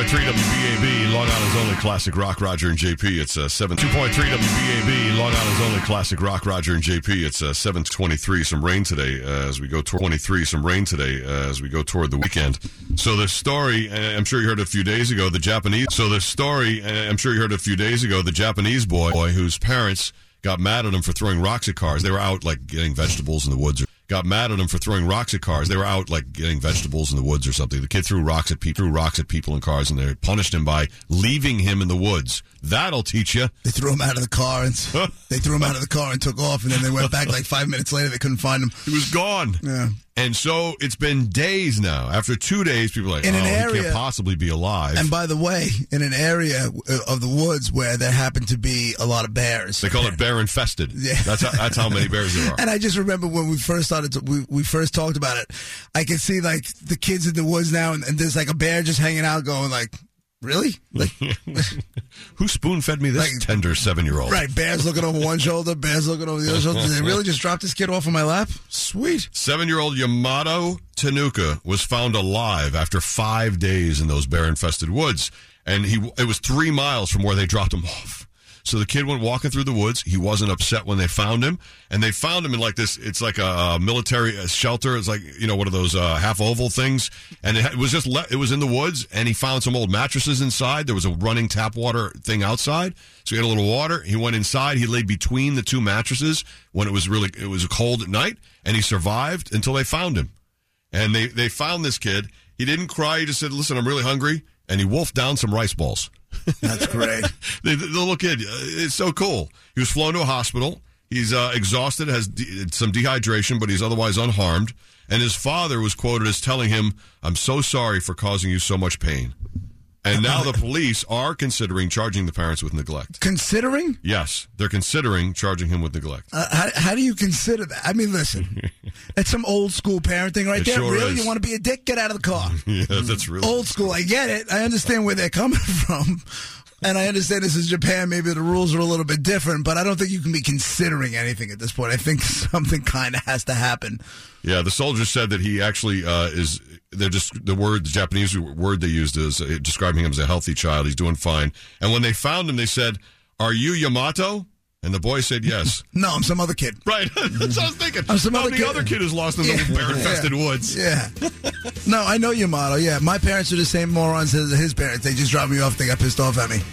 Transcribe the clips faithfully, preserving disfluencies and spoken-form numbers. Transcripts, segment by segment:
point three W B A B, Long Island's only classic rock, Roger and J P. It's uh, seven. two point three W B A B, Long Island's only classic rock, Roger and J P. It's uh, seven twenty-three. Some rain today uh, as we go toward twenty-three. Some rain today uh, as we go toward the weekend. So the story, uh, I'm sure you heard a few days ago, the Japanese. So the story, uh, I'm sure you heard a few days ago, the Japanese boy, boy whose parents got mad at him for throwing rocks at cars. They were out like getting vegetables in the woods. Or, got mad at him for throwing rocks at cars. They were out like getting vegetables in the woods or something. The kid threw rocks at people, threw rocks at people in cars, and they punished him by leaving him in the woods. That'll teach you. They threw him out of the car and they threw him out of the car and took off, and then they went back like five minutes later. They couldn't find him. He was gone. Yeah. And so it's been days now. After two days, people are like, in oh, an area, he can't possibly be alive. And by the way, in an area of the woods where there happen to be a lot of bears. They call it bear infested. Yeah. That's how, that's how many bears there are. And I just remember when we first started, to, we, we first talked about it, I could see like the kids in the woods now, and, and there's like a bear just hanging out going like, really? Like, who spoon-fed me this like, tender seven-year-old? Right, bears looking over one shoulder, bears looking over the other shoulder. Did they really just drop this kid off on my lap? Sweet. Seven-year-old Yamato Tanuka was found alive after five days in those bear-infested woods. And he it was three miles from where they dropped him off. So the kid went walking through the woods. He wasn't upset when they found him. And they found him in like this, it's like a military shelter. It's like, you know, one of those uh, half oval things. And it was just, le- it was in the woods. And he found some old mattresses inside. There was a running tap water thing outside. So he had a little water. He went inside. He lay between the two mattresses when it was really, it was cold at night. And he survived until they found him. And they, they found this kid. He didn't cry. He just said, listen, I'm really hungry. And he wolfed down some rice balls. That's great. the, the little kid, it's so cool. He was flown to a hospital. He's uh, exhausted, has de- some dehydration, but he's otherwise unharmed. And his father was quoted as telling him, I'm so sorry for causing you so much pain. And now the police are considering charging the parents with neglect. Considering? Yes, they're considering charging him with neglect. Uh, how, how do you consider that? I mean, listen, that's some old school parenting right it there. Sure really? is. You want to be a dick? Get out of the car. Yeah, that's really old school. I get it. I understand where they're coming from. And I understand this is Japan. Maybe the rules are a little bit different, but I don't think you can be considering anything at this point. I think something kind of has to happen. Yeah, the soldier said that he actually uh, is. They're just the word, the Japanese word they used is uh, describing him as a healthy child. He's doing fine. And when they found him, they said, "Are you Yamato?" And the boy said, "Yes." No, I'm some other kid. Right. That's what I was thinking. I'm some no, other the kid. other kid is lost in yeah. the bear-infested yeah. woods. Yeah. No, I know Yamato. Yeah, my parents are the same morons as his parents. They just dropped me off. They got pissed off at me.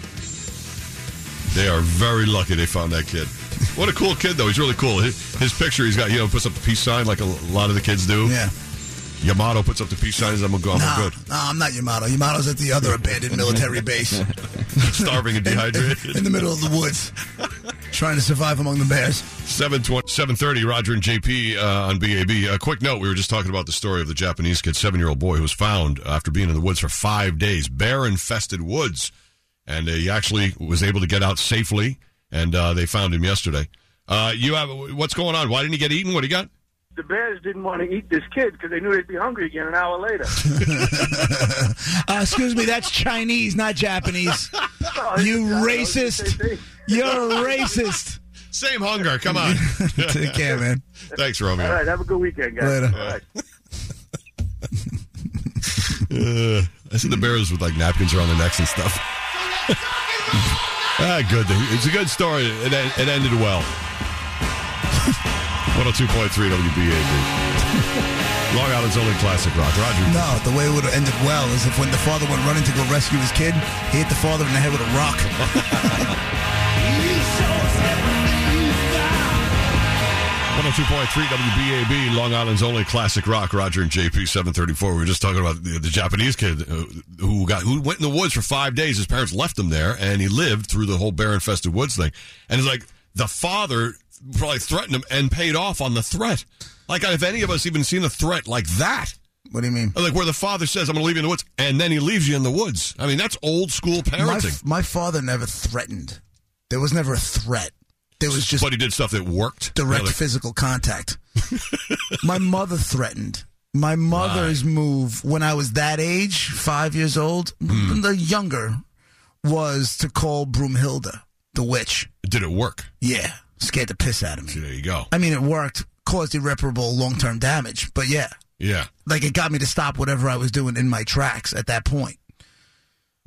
They are very lucky they found that kid. What a cool kid, though. He's really cool. His, his picture, he's got, you know, puts up the peace sign like a lot of the kids do. Yeah. Yamato puts up the peace signs. I'm, go, I'm nah, good. No, nah, I'm not Yamato. Yamato's at the other abandoned military base. Starving and dehydrated. In, in, in the middle of the woods. Trying to survive among the bears. seven thirty, Roger and J P uh, on B A B. A quick note, we were just talking about the story of the Japanese kid, seven-year-old boy who was found after being in the woods for five days. Bear-infested woods. And uh, he actually was able to get out safely, and uh, they found him yesterday. Uh, you have what's going on? Why didn't he get eaten? What do you got? The bears didn't want to eat this kid because they knew they'd be hungry again an hour later. uh, excuse me, that's Chinese, not Japanese. Oh, you racist. You're a racist. Same hunger. Come on. Take care, man. Thanks, Romeo. All right, have a good weekend, guys. Later. All right. uh, I see the bears with like napkins around their necks and stuff. ah, good. It's a good story. It, it ended well. one oh two point three W B A B. Long Island's only classic rock. Roger. No, the way it would have ended well is if when the father went running to go rescue his kid, he hit the father in the head with a rock. one oh two point three W B A B, Long Island's only classic rock. Roger and J P, seven thirty-four. We were just talking about the, the Japanese kid who got who went in the woods for five days. His parents left him there, and he lived through the whole bear-infested woods thing. And it's like the father probably threatened him and paid off on the threat. Like, if any of us even seen a threat like that. What do you mean? Like where the father says, I'm going to leave you in the woods, and then he leaves you in the woods. I mean, that's old school parenting. My, my father never threatened. There was never a threat. There was just... But he did stuff that worked? Direct yeah, like, physical contact. My mother threatened. My mother's right. move when I was that age, five years old, mm. the younger, was to call Broomhilda, the witch. Did it work? Yeah. Scared the piss out of me. See, there you go. I mean, it worked. Caused irreparable long-term damage. But yeah. Yeah. Like, it got me to stop whatever I was doing in my tracks at that point.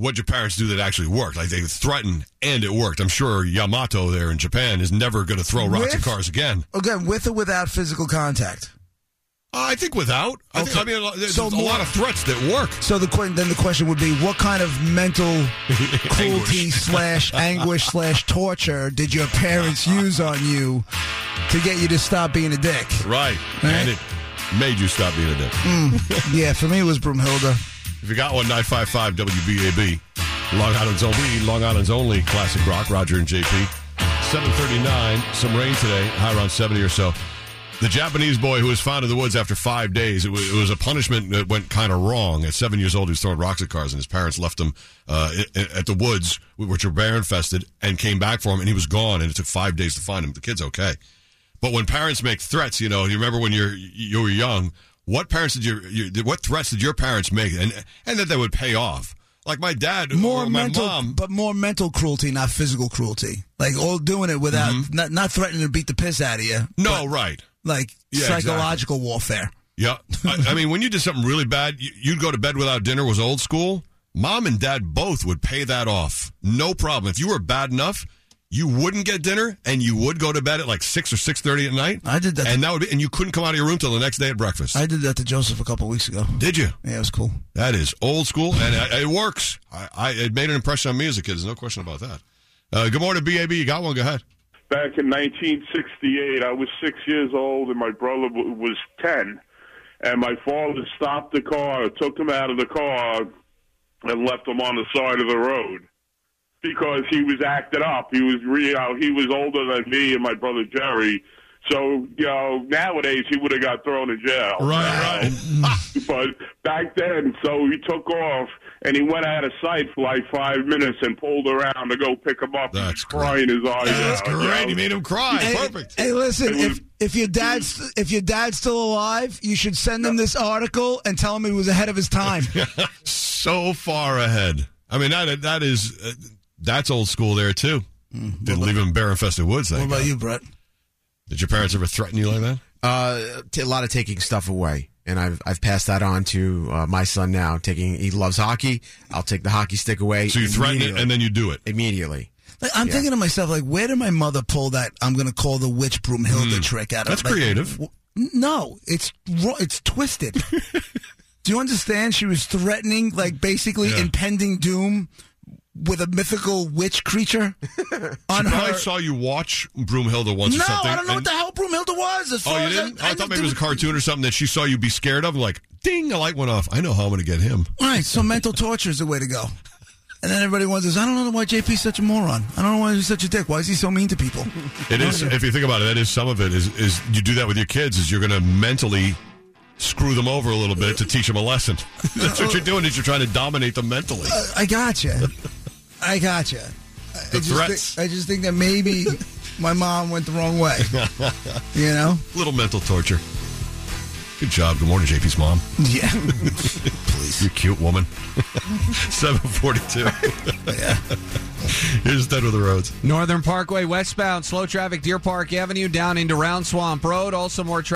what your parents do that actually worked. Like, they threatened, and it worked. I'm sure Yamato there in Japan is never going to throw rocks at cars again. Again, with or without physical contact? Uh, I think without. I, Okay. think, I mean, there's So a more- lot of threats that work. So the que- then the question would be, what kind of mental cruelty Anguish. slash anguish slash torture did your parents use on you to get you to stop being a dick? Right. Right. And it made you stop being a dick. Yeah, for me it was Broomhilda. If you got one, nine five five W B A B. Long Island's only, Long Island's only classic rock, Roger and J P. seven thirty-nine, some rain today, high around seventy or so. The Japanese boy who was found in the woods after five days, it was, it was a punishment that went kind of wrong. At seven years old, he was throwing rocks at cars, and his parents left him uh, at the woods, which were bear-infested, and came back for him, and he was gone, and it took five days to find him. The kid's okay. But when parents make threats, you know, you remember when you're you were young, what parents did your, your what threats did your parents make, and and that they would pay off? Like my dad More or my mental, mom. but more mental cruelty, not physical cruelty. Like all doing it without, Mm-hmm. not, not threatening to beat the piss out of you. No, right. Like Yeah, psychological warfare. Yeah. I, I mean, when you did something really bad, you, you'd go to bed without dinner was old school. Mom and dad both would pay that off. No problem. If you were bad enough, you wouldn't get dinner, and you would go to bed at like six or six thirty at night. I did that. And that would be, and you couldn't come out of your room till the next day at breakfast. I did that to Joseph a couple weeks ago. Did you? Yeah, it was cool. That is old school, and it, it works. I, I, it made an impression on me as a kid. There's no question about that. Uh, good morning, B A B. You got one? Go ahead. Back in nineteen sixty-eight, I was six years old, and my brother w- was ten. And my father stopped the car, took him out of the car, and left him on the side of the road because he was acted up. He was, re- you know, he was older than me and my brother Jerry. So, you know, nowadays he would have got thrown in jail. Right, right. But back then, so he took off, and he went out of sight for like five minutes and pulled around to go pick him up. That's He's crying his eyes That's out. you great. know? You made him cry. Hey, Perfect. Hey, listen, It was- if if your dad's if your dad's still alive, you should send him this article and tell him he was ahead of his time. So far ahead. I mean, that that is uh, that's old school there too. Didn't leave him in bear-infested woods. What Thank about God. you, Brett? Did your parents ever threaten you like that? Uh, t- a lot of taking stuff away, and I've I've passed that on to uh, my son now. Taking he loves hockey. I'll take the hockey stick away. So you threaten it immediately. and then you do it. immediately. Like, I'm Yeah. thinking to myself, like, where did my mother pull that I'm going to call the witch Broomhilda trick out of? That's Like, creative. w- No, it's ro- it's twisted. Do you understand? She was threatening, like, basically Yeah. impending doom with a mythical witch creature on I her. saw you watch Broomhilda once No, or something. I don't know what and- the hell Broomhilda was. As Oh, far you as didn't? I, I, thought maybe it was a cartoon or something that she saw you be scared of. Like, ding, a light went off. I know how I'm going to get him. Right, so mental torture is the way to go. And then everybody wonders, I don't know why J P's such a moron. I don't know why he's such a dick. Why is he so mean to people? It is, if you think about it, that is some of it. Is is you do that with your kids? Is you're going to mentally screw them over a little bit to teach them a lesson. That's what you're doing. Is you're trying to dominate them mentally. I gotcha. I gotcha. I The just threats. Think, I just think that maybe my mom went the wrong way. You know? Little mental torture. Good job. Good morning, J P's mom. Yeah. Please. You cute woman. seven forty-two. Yeah. Here's Dead with the Roads. Northern Parkway westbound, slow traffic, Deer Park Avenue down into Round Swamp Road. Also more traffic.